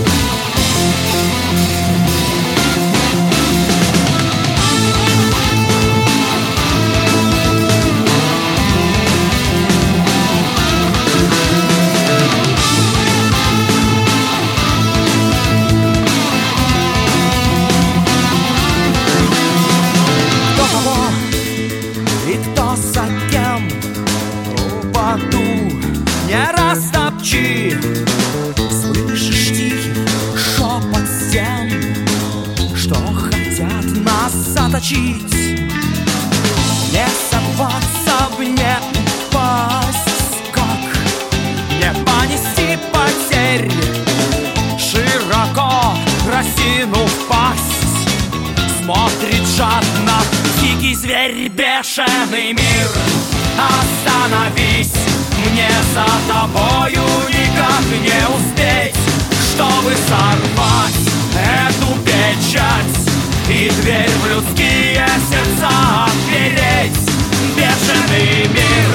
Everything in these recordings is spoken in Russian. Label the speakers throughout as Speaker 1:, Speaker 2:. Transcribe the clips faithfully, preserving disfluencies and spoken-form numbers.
Speaker 1: Не растопчи. Слышишь тихий шепот стен, что хотят нас заточить. Не сорваться, не упасть, как не понести потерь. Широко разинув пасть, смотрит жадно дикий зверь. Бешеный мир, остановись, мне за тобою никак не успеть, чтобы сорвать эту печать и дверь в людские сердца отпереть. Бешеный мир.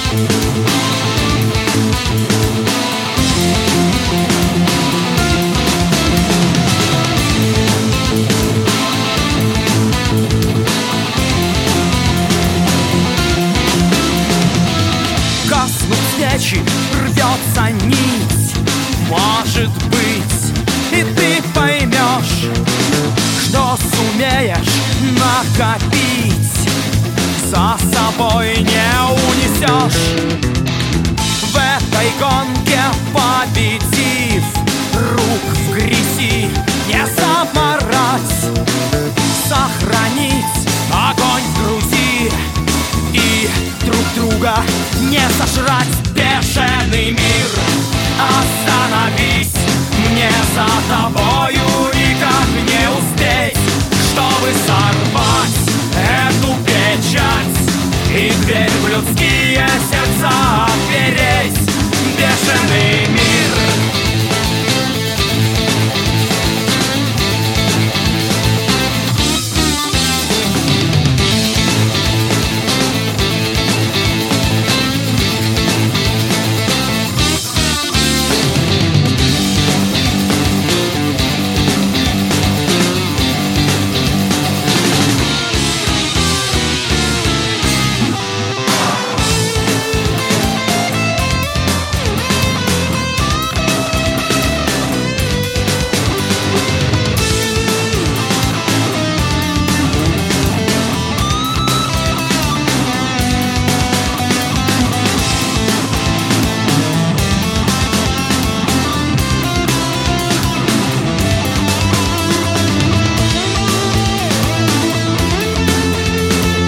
Speaker 1: Плечи рвется нить, может быть, и ты поймешь, что сумеешь накопить, за собой не унесешь. В этой гонке победив, рук в грязи не заморать, сохранить огонь в груди и друг друга не сожрать. Бешеный мир, остановись, мне за тобою никак не успеть, чтобы сорвать эту печать и дверь в людские сердца отпереть. Бешеный мир.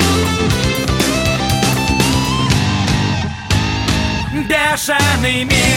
Speaker 1: Бешеный мир.